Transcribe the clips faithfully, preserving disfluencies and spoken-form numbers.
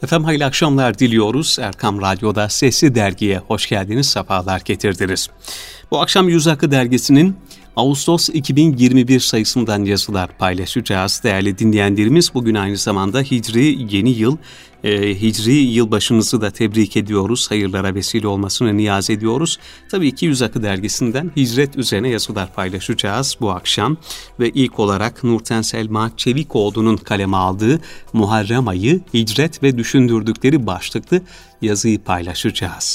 Efendim hayırlı akşamlar diliyoruz. Erkam Radyo'da Sesli Dergi'ye hoş geldiniz, sefalar getirdiniz. Bu akşam Yüz Akı Dergisi'nin Ağustos iki bin yirmi bir sayısından yazılar paylaşacağız. Değerli dinleyenlerimiz, bugün aynı zamanda Hicri yeni yıl, e, Hicri yılbaşınızı da tebrik ediyoruz. Hayırlara vesile olmasını niyaz ediyoruz. Tabii ki Yüz Akı Dergisi'nden hicret üzerine yazılar paylaşacağız bu akşam. Ve ilk olarak Nurten Selma Çevikoğlu'nun kaleme aldığı Muharrem ayı, hicret ve düşündürdükleri başlıklı yazıyı paylaşacağız.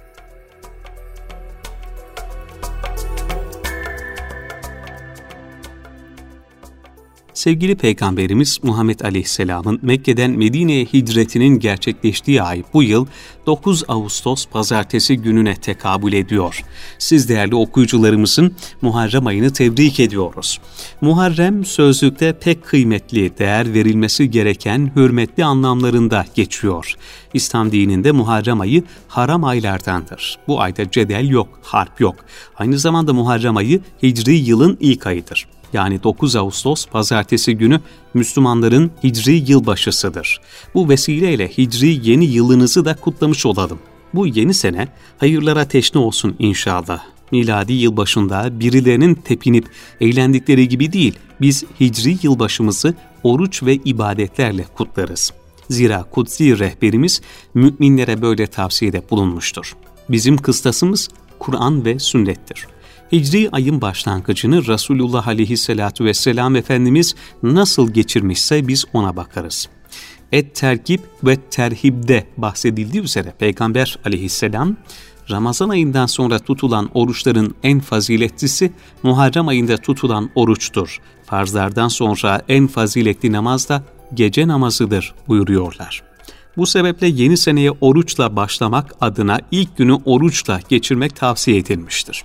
Sevgili Peygamberimiz Muhammed Aleyhisselam'ın Mekke'den Medine'ye hicretinin gerçekleştiği ay bu yıl dokuz Ağustos Pazartesi gününe tekabül ediyor. Siz değerli okuyucularımızın Muharrem ayını tebrik ediyoruz. Muharrem sözlükte pek kıymetli, değer verilmesi gereken hürmetli anlamlarında geçiyor. İslam dininde Muharrem ayı haram aylardandır. Bu ayda cedel yok, harp yok. Aynı zamanda Muharrem ayı Hicri yılın ilk ayıdır. Yani dokuz Ağustos Pazartesi günü Müslümanların Hicri yılbaşısıdır. Bu vesileyle Hicri yeni yılınızı da kutlamış olalım. Bu yeni sene hayırlara teşne olsun inşallah. Miladi yılbaşında birilerinin tepinip eğlendikleri gibi değil, biz Hicri yılbaşımızı oruç ve ibadetlerle kutlarız. Zira kutsi rehberimiz müminlere böyle tavsiyede bulunmuştur. Bizim kıstasımız Kur'an ve sünnettir. Hicri ayın başlangıcını Resulullah Aleyhisselatü Vesselam Efendimiz nasıl geçirmişse biz ona bakarız. Et-Tergib ve Terhib'de bahsedildiği üzere Peygamber Aleyhisselam, Ramazan ayından sonra tutulan oruçların en faziletlisi Muharrem ayında tutulan oruçtur. Farzlardan sonra en faziletli namaz da gece namazıdır buyuruyorlar. Bu sebeple yeni seneye oruçla başlamak adına ilk günü oruçla geçirmek tavsiye edilmiştir.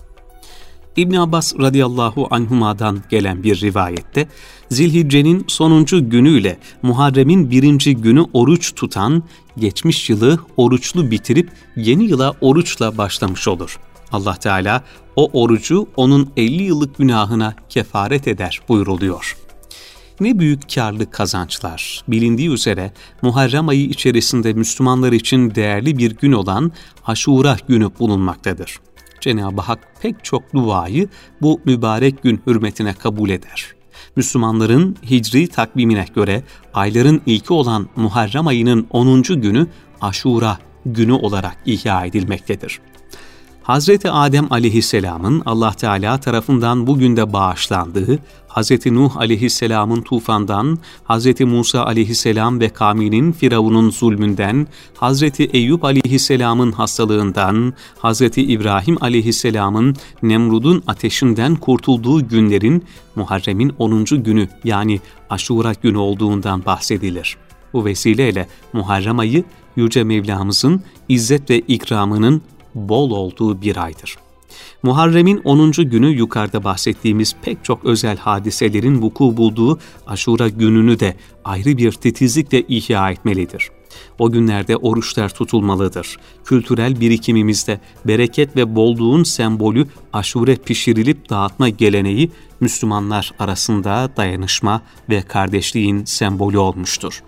İbn Abbas radıyallahu anhuma'dan gelen bir rivayette, Zilhicce'nin sonuncu günüyle Muharrem'in birinci günü oruç tutan, geçmiş yılı oruçlu bitirip yeni yıla oruçla başlamış olur. Allah Teala o orucu onun elli yıllık günahına kefaret eder buyuruluyor. Ne büyük kârlı kazançlar. Bilindiği üzere Muharrem ayı içerisinde Müslümanlar için değerli bir gün olan Aşura günü bulunmaktadır. Cenab-ı Hak pek çok duayı bu mübarek gün hürmetine kabul eder. Müslümanların Hicri takvimine göre ayların ilki olan Muharrem ayının onuncu günü Aşura günü olarak ihya edilmektedir. Hazreti Adem aleyhisselamın Allah Teala tarafından bugün de bağışlandığı, Hazreti Nuh aleyhisselamın tufandan, Hazreti Musa aleyhisselam ve kavminin Firavun'un zulmünden, Hazreti Eyüp aleyhisselamın hastalığından, Hazreti İbrahim aleyhisselamın Nemrud'un ateşinden kurtulduğu günlerin Muharrem'in onuncu günü yani Aşura günü olduğundan bahsedilir. Bu vesileyle Muharrem ayı Yüce Mevlamızın izzet ve ikramının bol olduğu bir aydır. Muharrem'in onuncu günü yukarıda bahsettiğimiz pek çok özel hadiselerin vuku bulduğu Aşura gününü de ayrı bir titizlikle ihya etmelidir. O günlerde oruçlar tutulmalıdır. Kültürel birikimimizde bereket ve bolluğun sembolü aşure pişirilip dağıtma geleneği Müslümanlar arasında dayanışma ve kardeşliğin sembolü olmuştur.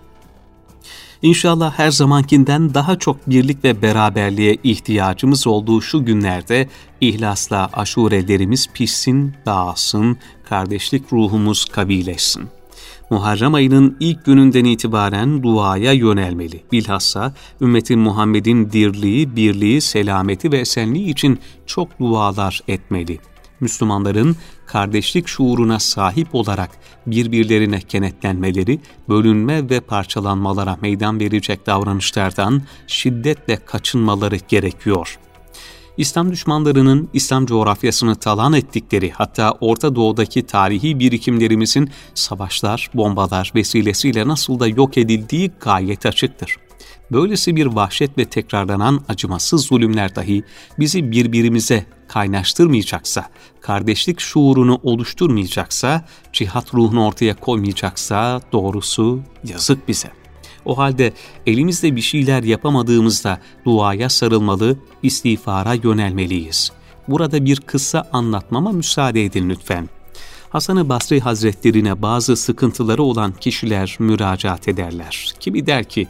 İnşallah her zamankinden daha çok birlik ve beraberliğe ihtiyacımız olduğu şu günlerde ihlasla aşurelerimiz pişsin, dağılsın, kardeşlik ruhumuz kavileşsin. Muharrem ayının ilk gününden itibaren duaya yönelmeli. Bilhassa ümmetin Muhammed'in dirliği, birliği, selameti ve esenliği için çok dualar etmeli. Müslümanların kardeşlik şuuruna sahip olarak birbirlerine kenetlenmeleri, bölünme ve parçalanmalara meydan verecek davranışlardan şiddetle kaçınmaları gerekiyor. İslam düşmanlarının İslam coğrafyasını talan ettikleri, hatta Orta Doğu'daki tarihi birikimlerimizin savaşlar, bombalar vesilesiyle nasıl da yok edildiği gayet açıktır. Böylesi bir vahşet ve tekrarlanan acımasız zulümler dahi bizi birbirimize kaynaştırmayacaksa, kardeşlik şuurunu oluşturmayacaksa, cihat ruhunu ortaya koymayacaksa doğrusu yazık bize. O halde elimizde bir şeyler yapamadığımızda duaya sarılmalı, istiğfara yönelmeliyiz. Burada bir kıssa anlatmama müsaade edin lütfen. Hasan-ı Basri Hazretlerine bazı sıkıntıları olan kişiler müracaat ederler. Kimi der ki,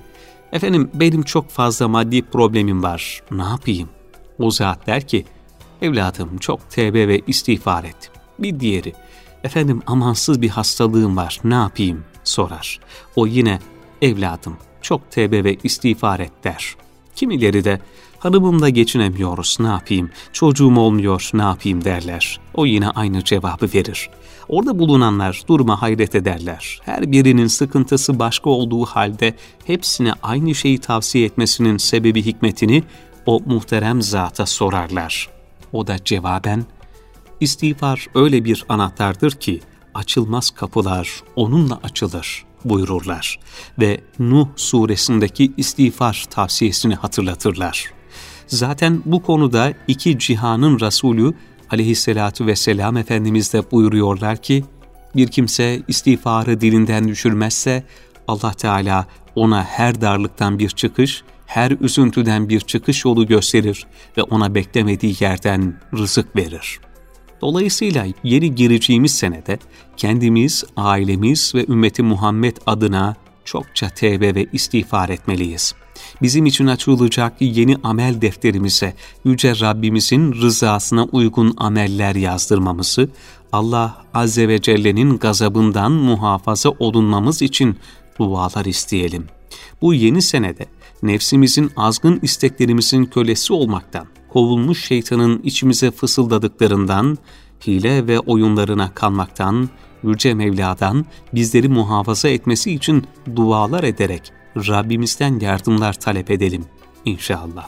Efendim benim çok fazla maddi problemim var, ne yapayım? O zat der ki, evladım çok tevbe ve istiğfar et. Bir diğeri, efendim amansız bir hastalığım var, ne yapayım? Sorar. O yine, evladım çok tevbe ve istiğfar et der. Kimileri de, hanımımla geçinemiyoruz, ne yapayım? Çocuğum olmuyor, ne yapayım derler. O yine aynı cevabı verir. Orada bulunanlar duruma hayret ederler. Her birinin sıkıntısı başka olduğu halde hepsine aynı şeyi tavsiye etmesinin sebebi hikmetini o muhterem zata sorarlar. O da cevaben, istiğfar öyle bir anahtardır ki açılmaz kapılar onunla açılır buyururlar ve Nuh suresindeki istiğfar tavsiyesini hatırlatırlar. Zaten bu konuda iki cihanın Resulü aleyhissalatu vesselam Efendimiz de buyuruyorlar ki, bir kimse istiğfarı dilinden düşürmezse Allah Teala ona her darlıktan bir çıkış, her üzüntüden bir çıkış yolu gösterir ve ona beklemediği yerden rızık verir. Dolayısıyla yeni gireceğimiz senede kendimiz, ailemiz ve ümmeti Muhammed adına çokça tevbe ve istiğfar etmeliyiz. Bizim için açılacak yeni amel defterimize Yüce Rabbimizin rızasına uygun ameller yazdırmamızı, Allah Azze ve Celle'nin gazabından muhafaza olunmamız için dualar isteyelim. Bu yeni senede nefsimizin azgın isteklerimizin kölesi olmaktan, kovulmuş şeytanın içimize fısıldadıklarından, hile ve oyunlarına kanmaktan, Yüce Mevla'dan bizleri muhafaza etmesi için dualar ederek Rabbimizden yardımlar talep edelim inşallah.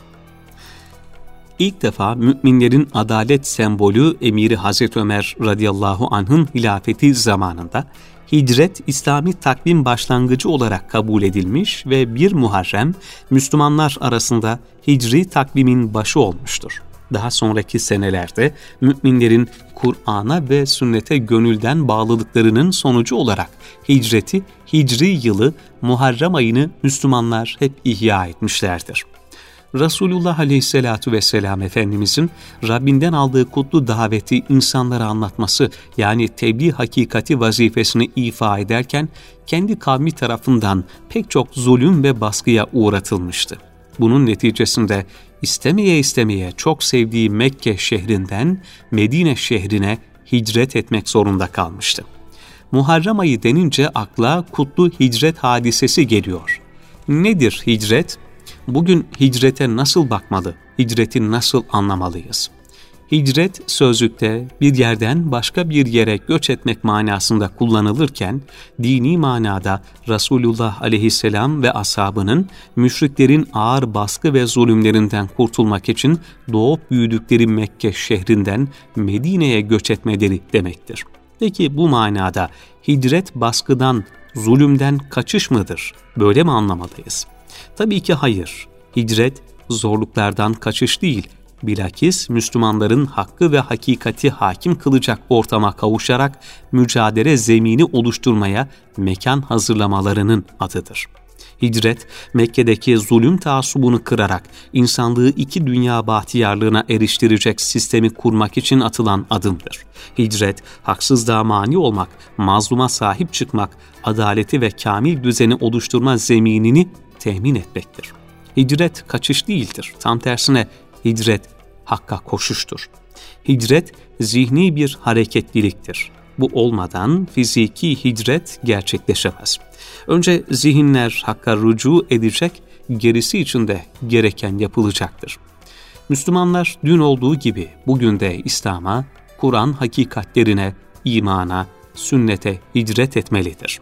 İlk defa müminlerin adalet sembolü Emiri Hazreti Ömer radıyallahu anh'ın hilafeti zamanında hicret İslami takvim başlangıcı olarak kabul edilmiş ve bir Muharrem Müslümanlar arasında hicri takvimin başı olmuştur. Daha sonraki senelerde müminlerin Kur'an'a ve sünnete gönülden bağlılıklarının sonucu olarak hicreti, hicri yılı, Muharrem ayını Müslümanlar hep ihya etmişlerdir. Resulullah Aleyhisselatü Vesselam Efendimizin Rabbinden aldığı kutlu daveti insanlara anlatması, yani tebliğ hakikati vazifesini ifa ederken kendi kavmi tarafından pek çok zulüm ve baskıya uğratılmıştı. Bunun neticesinde istemeye istemeye çok sevdiği Mekke şehrinden Medine şehrine hicret etmek zorunda kalmıştı. Muharrem ayı denince akla kutlu hicret hadisesi geliyor. Nedir hicret? Bugün hicrete nasıl bakmalı, hicreti nasıl anlamalıyız? Hicret sözlükte bir yerden başka bir yere göç etmek manasında kullanılırken, dini manada Resulullah aleyhisselam ve ashabının müşriklerin ağır baskı ve zulümlerinden kurtulmak için doğup büyüdükleri Mekke şehrinden Medine'ye göç etmeleri demektir. Peki bu manada hicret baskıdan, zulümden kaçış mıdır? Böyle mi anlamalıyız? Tabii ki hayır. Hicret zorluklardan kaçış değil, bilakis Müslümanların hakkı ve hakikati hakim kılacak ortama kavuşarak mücadele zemini oluşturmaya mekan hazırlamalarının adıdır. Hicret, Mekke'deki zulüm taassubunu kırarak insanlığı iki dünya bahtiyarlığına eriştirecek sistemi kurmak için atılan adımdır. Hicret, haksızlığa mani olmak, mazluma sahip çıkmak, adaleti ve kamil düzeni oluşturma zeminini temin etmektir. Hicret kaçış değildir. Tam tersine hicret hakka koşuştur. Hicret zihni bir hareketliliktir. Bu olmadan fiziki hicret gerçekleşemez. Önce zihinler hakka rücu edecek, gerisi için de gereken yapılacaktır. Müslümanlar dün olduğu gibi bugün de İslam'a, Kur'an hakikatlerine, imana, sünnete hicret etmelidir.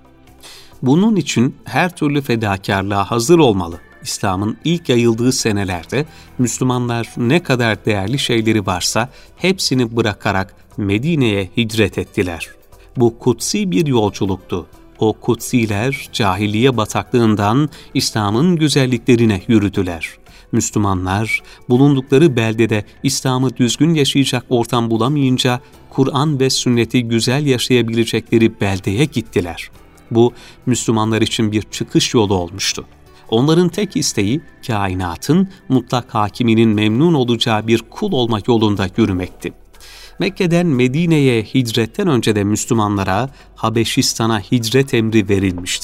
Bunun için her türlü fedakarlığa hazır olmalı. İslam'ın ilk yayıldığı senelerde Müslümanlar ne kadar değerli şeyleri varsa hepsini bırakarak Medine'ye hicret ettiler. Bu kutsi bir yolculuktu. O kutsiler cahiliye bataklığından İslam'ın güzelliklerine yürüdüler. Müslümanlar bulundukları beldede İslam'ı düzgün yaşayacak ortam bulamayınca Kur'an ve sünneti güzel yaşayabilecekleri beldeye gittiler. Bu Müslümanlar için bir çıkış yolu olmuştu. Onların tek isteği kainatın mutlak hakiminin memnun olacağı bir kul olmak yolunda yürümekti. Mekke'den Medine'ye hicretten önce de Müslümanlara Habeşistan'a hicret emri verilmişti.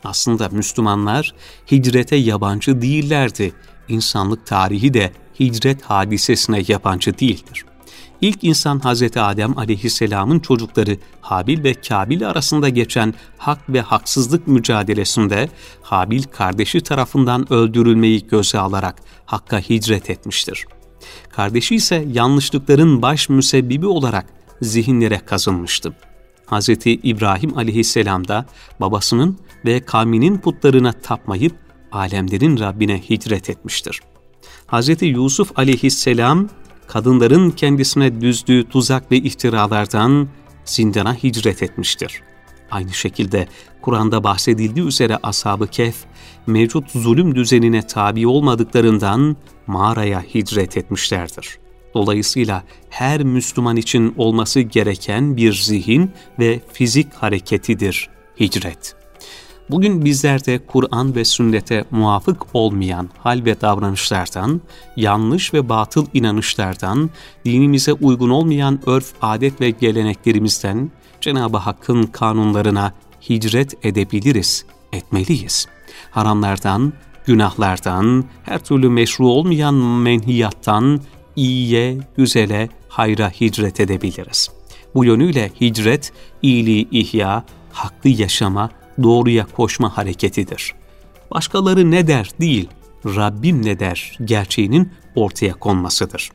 Aslında Müslümanlar hicrete yabancı değillerdi. İnsanlık tarihi de hicret hadisesine yabancı değildir. İlk insan Hazreti Adem aleyhisselamın çocukları Habil ve Kabil arasında geçen hak ve haksızlık mücadelesinde Habil kardeşi tarafından öldürülmeyi göze alarak Hakk'a hicret etmiştir. Kardeşi ise yanlışlıkların baş müsebbibi olarak zihinlere kazınmıştı. Hazreti İbrahim aleyhisselam da babasının ve kavminin putlarına tapmayıp alemlerin Rabbine hicret etmiştir. Hazreti Yusuf aleyhisselam kadınların kendisine düzdüğü tuzak ve iftiralardan zindana hicret etmiştir. Aynı şekilde Kur'an'da bahsedildiği üzere Ashab-ı Kehf, mevcut zulüm düzenine tabi olmadıklarından mağaraya hicret etmişlerdir. Dolayısıyla her Müslüman için olması gereken bir zihin ve fizik hareketidir hicret. Bugün bizler de Kur'an ve sünnete muvafık olmayan hal ve davranışlardan, yanlış ve batıl inanışlardan, dinimize uygun olmayan örf, adet ve geleneklerimizden Cenab-ı Hakk'ın kanunlarına hicret edebiliriz, etmeliyiz. Haramlardan, günahlardan, her türlü meşru olmayan menhiyattan, iyiye, güzele, hayra hicret edebiliriz. Bu yönüyle hicret, iyiliği ihya, hakkı yaşama, doğruya koşma hareketidir. Başkaları ne der değil, Rabbim ne der gerçeğinin ortaya konmasıdır.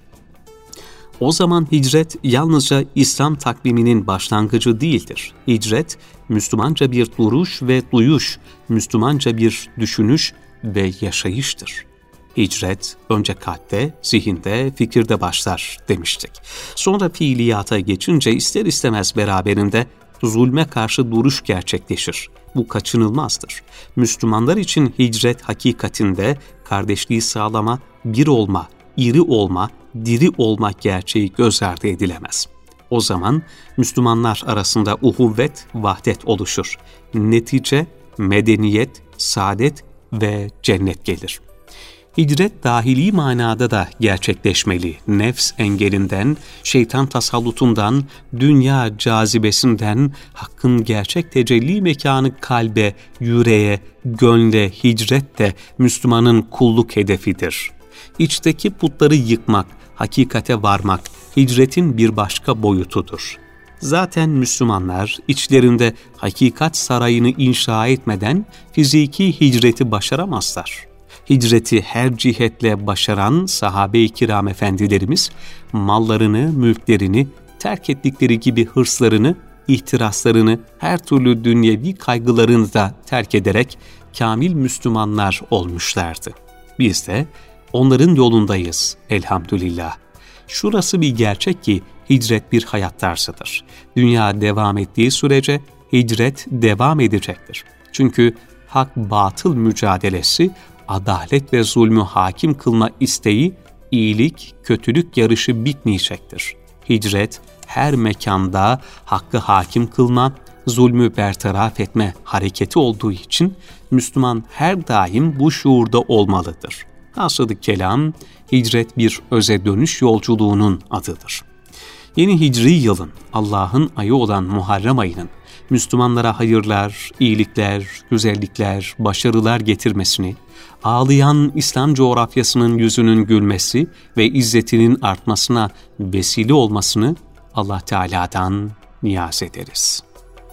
O zaman hicret yalnızca İslam takviminin başlangıcı değildir. Hicret, Müslümanca bir duruş ve duyuş, Müslümanca bir düşünüş ve yaşayıştır. Hicret önce kalpte, zihinde, fikirde başlar demiştik. Sonra fiiliyata geçince ister istemez beraberinde zulme karşı duruş gerçekleşir. Bu kaçınılmazdır. Müslümanlar için hicret hakikatinde kardeşliği sağlama, bir olma, iri olma, diri olma gerçeği göz ardı edilemez. O zaman Müslümanlar arasında uhuvvet, vahdet oluşur. Netice, medeniyet, saadet ve cennet gelir. Hicret dahili manada da gerçekleşmeli. Nefs engelinden, şeytan tasallutundan, dünya cazibesinden, hakkın gerçek tecelli mekanı kalbe, yüreğe, gönle hicret de Müslümanın kulluk hedefidir. İçteki putları yıkmak, hakikate varmak, hicretin bir başka boyutudur. Zaten Müslümanlar içlerinde hakikat sarayını inşa etmeden fiziki hicreti başaramazlar. Hicreti her cihetle başaran sahabe-i kiram efendilerimiz, mallarını, mülklerini, terk ettikleri gibi hırslarını, ihtiraslarını, her türlü dünyevi kaygılarını da terk ederek kamil Müslümanlar olmuşlardı. Biz de onların yolundayız elhamdülillah. Şurası bir gerçek ki hicret bir hayat tarzıdır. Dünya devam ettiği sürece hicret devam edecektir. Çünkü hak-batıl mücadelesi, adalet ve zulmü hakim kılma isteği, iyilik, kötülük yarışı bitmeyecektir. Hicret, her mekanda hakkı hakim kılma, zulmü bertaraf etme hareketi olduğu için Müslüman her daim bu şuurda olmalıdır. Hasılı kelam, hicret bir öze dönüş yolculuğunun adıdır. Yeni hicri yılın, Allah'ın ayı olan Muharrem ayının, Müslümanlara hayırlar, iyilikler, güzellikler, başarılar getirmesini, ağlayan İslam coğrafyasının yüzünün gülmesi ve izzetinin artmasına vesile olmasını Allah Teala'dan niyaz ederiz.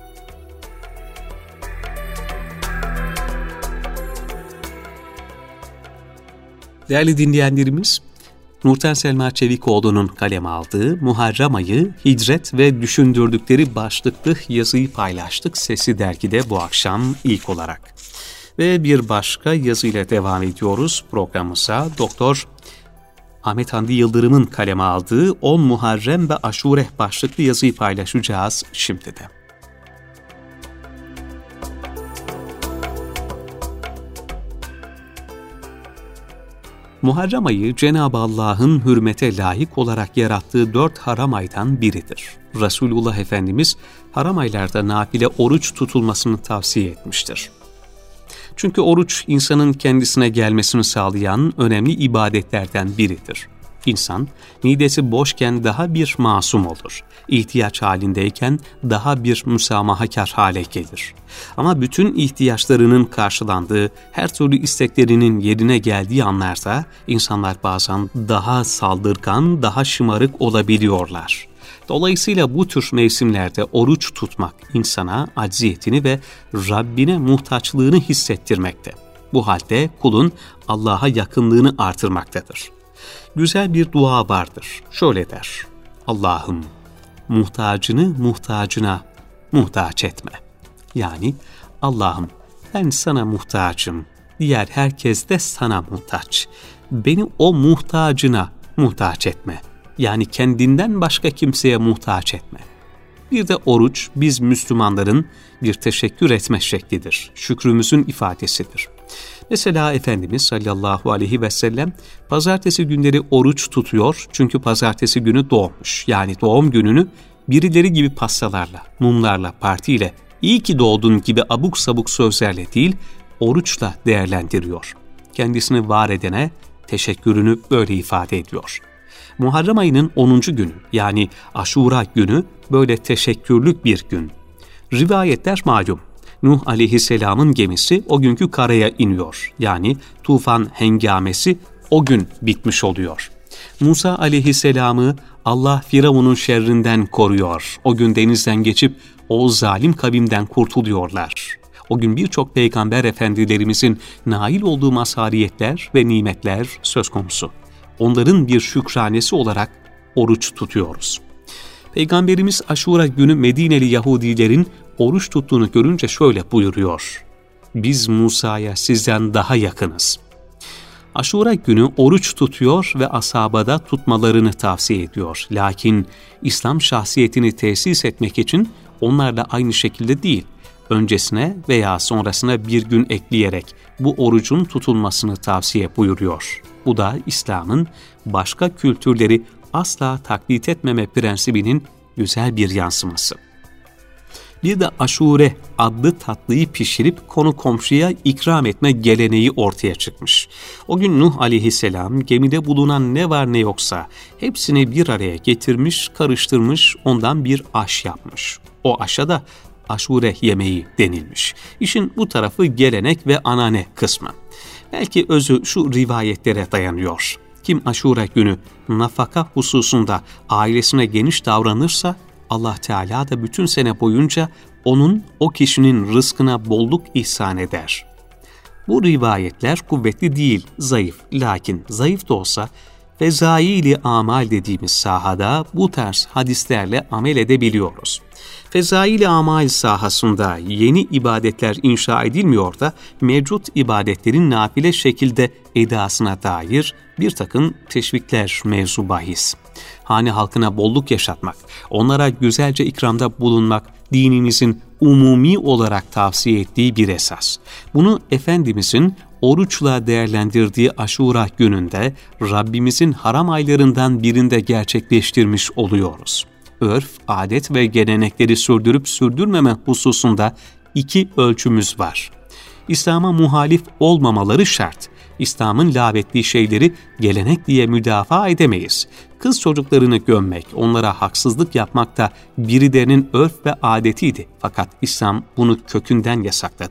Değerli dinleyenlerimiz, Nurten Selma Çevikoğlu'nun kaleme aldığı Muharrem ayı, hicret ve düşündürdükleri başlıklı yazıyı paylaştık Sesi Dergi'de bu akşam ilk olarak. Ve bir başka yazıyla devam ediyoruz programımıza. Doktor Ahmet Hamdi Yıldırım'ın kaleme aldığı on Muharrem ve Aşure başlıklı yazıyı paylaşacağız şimdi de. Muharrem ayı Cenab-ı Allah'ın hürmete layık olarak yarattığı dört haram aydan biridir. Resulullah Efendimiz haram aylarda nafile oruç tutulmasını tavsiye etmiştir. Çünkü oruç insanın kendisine gelmesini sağlayan önemli ibadetlerden biridir. İnsan, midesi boşken daha bir masum olur. İhtiyaç halindeyken daha bir müsamahakar hale gelir. Ama bütün ihtiyaçlarının karşılandığı, her türlü isteklerinin yerine geldiği anlarda insanlar bazen daha saldırgan, daha şımarık olabiliyorlar. Dolayısıyla bu tür mevsimlerde oruç tutmak insana acziyetini ve Rabbine muhtaçlığını hissettirmekte. Bu halde kulun Allah'a yakınlığını artırmaktadır. Güzel bir dua vardır. Şöyle der: Allah'ım, muhtacını muhtacına muhtaç etme. Yani Allah'ım, ben sana muhtacım, diğer herkes de sana muhtaç. Beni o muhtacına muhtaç etme. Yani kendinden başka kimseye muhtaç etme. Bir de oruç biz Müslümanların bir teşekkür etme şeklidir. Şükrümüzün ifadesidir. Mesela Efendimiz sallallahu aleyhi ve sellem pazartesi günleri oruç tutuyor çünkü pazartesi günü doğmuş. Yani doğum gününü birileri gibi pastalarla, mumlarla, partiyle, iyi ki doğdun gibi abuk sabuk sözlerle değil, oruçla değerlendiriyor. Kendisini var edene teşekkürünü böyle ifade ediyor. Muharrem ayının onuncu günü yani Aşura günü böyle teşekkürlük bir gün. Rivayetler malum. Nuh aleyhisselamın gemisi o günkü karaya iniyor. Yani tufan hengamesi o gün bitmiş oluyor. Musa aleyhisselamı Allah Firavun'un şerrinden koruyor. O gün denizden geçip o zalim kavimden kurtuluyorlar. O gün birçok peygamber efendilerimizin nail olduğu mazhariyetler ve nimetler söz konusu. Onların bir şükranesi olarak oruç tutuyoruz. Peygamberimiz Aşura günü Medineli Yahudilerin oruç tuttuğunu görünce şöyle buyuruyor: Biz Musa'ya sizden daha yakınız. Aşura günü oruç tutuyor ve ashabada da tutmalarını tavsiye ediyor. Lakin İslam şahsiyetini tesis etmek için onlarla aynı şekilde değil, öncesine veya sonrasına bir gün ekleyerek bu orucun tutulmasını tavsiye buyuruyor. Bu da İslam'ın başka kültürleri asla taklit etmeme prensibinin güzel bir yansıması. Bir de aşure adlı tatlıyı pişirip konu komşuya ikram etme geleneği ortaya çıkmış. O gün Nuh aleyhisselam gemide bulunan ne var ne yoksa hepsini bir araya getirmiş, karıştırmış, ondan bir aş yapmış. O aşa da aşure yemeği denilmiş. İşin bu tarafı gelenek ve anane kısmı. Belki özü şu rivayetlere dayanıyor. Kim aşure günü nafaka hususunda ailesine geniş davranırsa Allah Teala da bütün sene boyunca onun, o kişinin rızkına bolluk ihsan eder. Bu rivayetler kuvvetli değil, zayıf. Lakin zayıf da olsa fezaili amal dediğimiz sahada bu tarz hadislerle amel edebiliyoruz. Fezaili amal sahasında yeni ibadetler inşa edilmiyor da mevcut ibadetlerin nafile şekilde edasına dair bir takım teşvikler mevzu bahis. Hane halkına bolluk yaşatmak, onlara güzelce ikramda bulunmak dinimizin umumi olarak tavsiye ettiği bir esas. Bunu Efendimizin oruçla değerlendirdiği Aşura gününde Rabbimizin haram aylarından birinde gerçekleştirmiş oluyoruz. Örf, adet ve gelenekleri sürdürüp sürdürmeme hususunda iki ölçümüz var. İslam'a muhalif olmamaları şart. İslam'ın lağvettiği şeyleri gelenek diye müdafaa edemeyiz. Kız çocuklarını gömmek, onlara haksızlık yapmak da birilerinin örf ve adetiydi. Fakat İslam bunu kökünden yasakladı.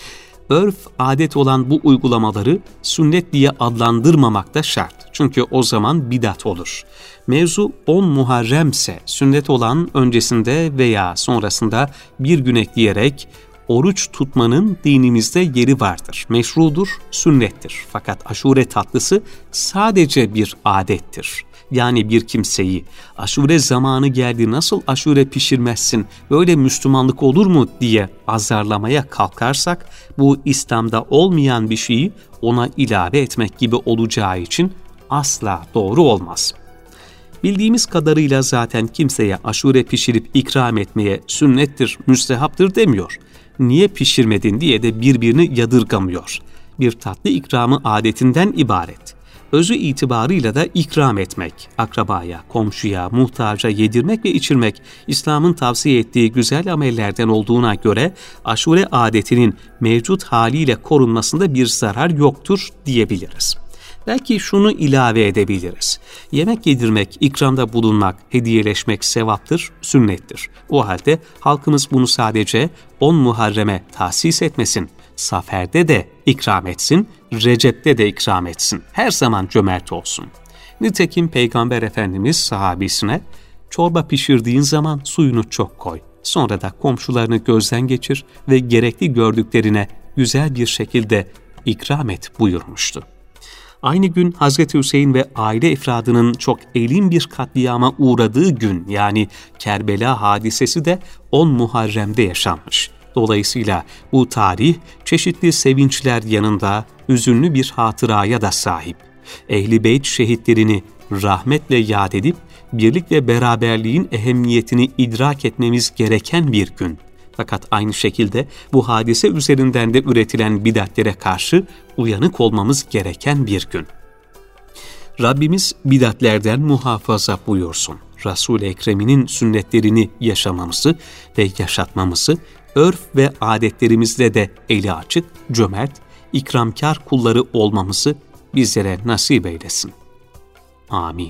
Örf, adet olan bu uygulamaları sünnet diye adlandırmamak da şart. Çünkü o zaman bidat olur. Mevzu on Muharremse sünnet olan öncesinde veya sonrasında bir gün ekleyerek oruç tutmanın dinimizde yeri vardır. Meşrudur, sünnettir. Fakat aşure tatlısı sadece bir adettir. Yani bir kimseyi aşure zamanı geldi nasıl aşure pişirmezsin, böyle Müslümanlık olur mu diye azarlamaya kalkarsak bu İslam'da olmayan bir şeyi ona ilave etmek gibi olacağı için asla doğru olmaz. Bildiğimiz kadarıyla zaten kimseye aşure pişirip ikram etmeye sünnettir, müstehaptır demiyor. Niye pişirmedin diye de birbirini yadırgamıyor. Bir tatlı ikramı adetinden ibaret. Özü itibarıyla da ikram etmek, akrabaya, komşuya, muhtaca yedirmek ve içirmek İslam'ın tavsiye ettiği güzel amellerden olduğuna göre aşure adetinin mevcut haliyle korunmasında bir zarar yoktur diyebiliriz. Belki şunu ilave edebiliriz. Yemek yedirmek, ikramda bulunmak, hediyeleşmek sevaptır, sünnettir. O halde halkımız bunu sadece on Muharrem'e tahsis etmesin. Safer'de de ikram etsin, Recep'te de ikram etsin. Her zaman cömert olsun. Nitekim Peygamber Efendimiz sahabisine, çorba pişirdiğin zaman suyunu çok koy. Sonra da komşularını gözden geçir ve gerekli gördüklerine güzel bir şekilde ikram et buyurmuştu. Aynı gün Hazreti Hüseyin ve aile efradının çok elin bir katliama uğradığı gün, yani Kerbela hadisesi de on Muharrem'de yaşanmış. Dolayısıyla bu tarih çeşitli sevinçler yanında hüzünlü bir hatıraya da sahip. Ehl-i Beyt şehitlerini rahmetle yad edip birlik ve beraberliğin ehemmiyetini idrak etmemiz gereken bir gün. Fakat aynı şekilde bu hadise üzerinden de üretilen bidatlere karşı uyanık olmamız gereken bir gün. Rabbimiz bidatlerden muhafaza buyursun. Resul-i Ekrem'inin sünnetlerini yaşamamızı ve yaşatmamızı, örf ve adetlerimizle de eli açık, cömert, ikramkar kulları olmamızı bizlere nasip eylesin. Amin.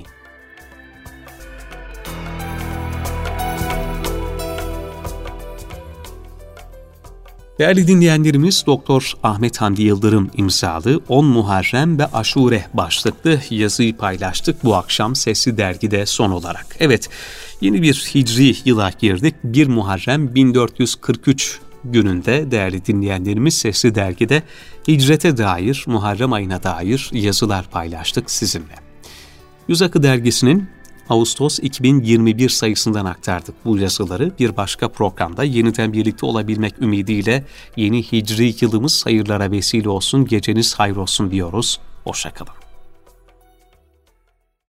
Değerli dinleyenlerimiz, Doktor Ahmet Hamdi Yıldırım imzalı on Muharrem ve Aşure başlıklı yazıyı paylaştık bu akşam Sesli Dergi'de son olarak. Evet, yeni bir hicri yıla girdik. bir Muharrem bin dört yüz kırk üç gününde değerli dinleyenlerimiz Sesli Dergi'de hicrete dair, Muharrem ayına dair yazılar paylaştık sizinle. Yüz Akı Dergisi'nin Ağustos iki bin yirmi bir sayısından aktardık bu yazıları. Bir başka programda yeniden birlikte olabilmek ümidiyle yeni hicri yılımız hayırlara vesile olsun, geceniz hayır olsun diyoruz. Hoşça kalın.